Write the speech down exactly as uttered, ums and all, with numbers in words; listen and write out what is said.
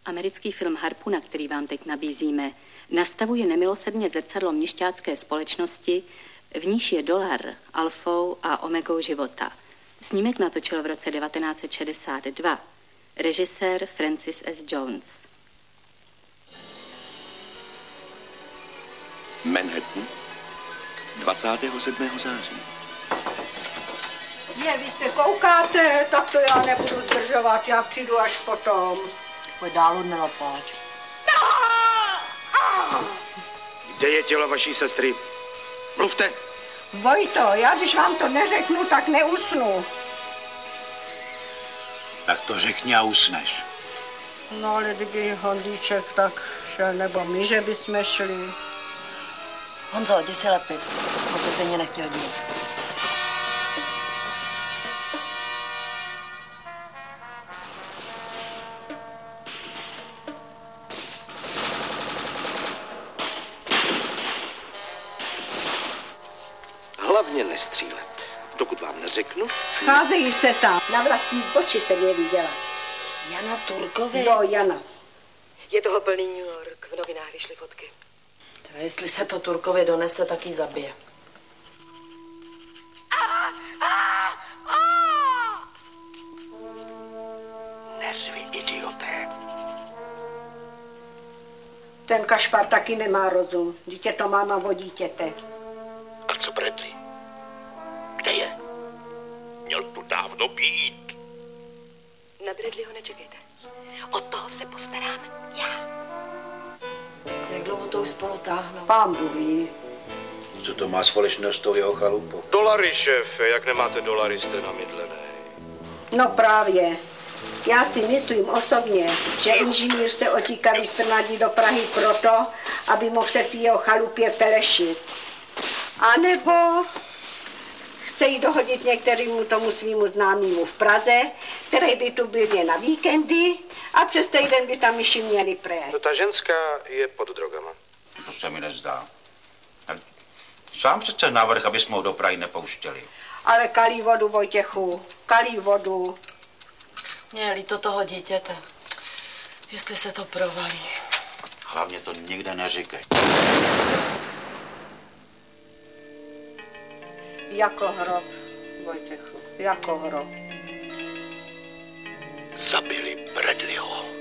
Americký film Harpuna, který vám teď nabízíme, nastavuje nemilosrdně zrcadlo měšťácké společnosti, v níž je dolar alfou a omegou života. Snímek natočil v roce devatenáct set šedesát dva režisér Francis S. Jones. Manhattan, dvacátého sedmého září. Je, vy se koukáte, tak to já nebudu zdržovat, já přijdu až potom. Pojď dál, Ludmilo, pojď. Kde je tělo vaší sestry? Mluvte! Vojto, já když vám to neřeknu, tak neusnu. Tak to řekni a usneš. No ale kdyby Hondíček tak šel, nebo my, že bychom šli. Honzo, jdi si lepit. On se stejně nechtěl dít. Hlavně nestřílet. Dokud vám neřeknu. Scházejí se tam. Na vlastní oči jsem je viděla. Jana Turkovec. Jo, Jana. Je toho plný New York. V novinách vyšly fotky. Teda jestli se to Turkovi donese, tak ji zabije. Neřvi, idioté. Ten Kašpar taky nemá rozum. Dítě to máma o dítěte. A co Bradley? Kde je? Měl tu dávno být. Na Bradleyho nečekejte. O toho se postarám já. Jak dlouho to už spolu táhnou? Pán Bůh ví. Co to má společného s tou jeho chalupou? Dolary, šéfe. Jak nemáte dolary, jste namydlený. No právě. Já si myslím osobně, že inženýr se otíká vystrnadí do Prahy proto, aby mohl se v té jeho chalupě pelešit. A nebo chce jí dohodit některému tomu svýmu známému v Praze, který by tu byl jen na víkendy a přes týden by tam myši měli pré. No ta ženská je pod drogama. To se mi nezdá. Sám přece návrh, aby jsme ho do Prahy nepouštěli. Ale kalí vodu, Vojtěchu, kalí vodu. Mě líto toho dítěte. Jestli se to provalí. Hlavně to nikde neříkej. Jako hrob, Vojtěchu, jako hrob. Zabili Bradleyho.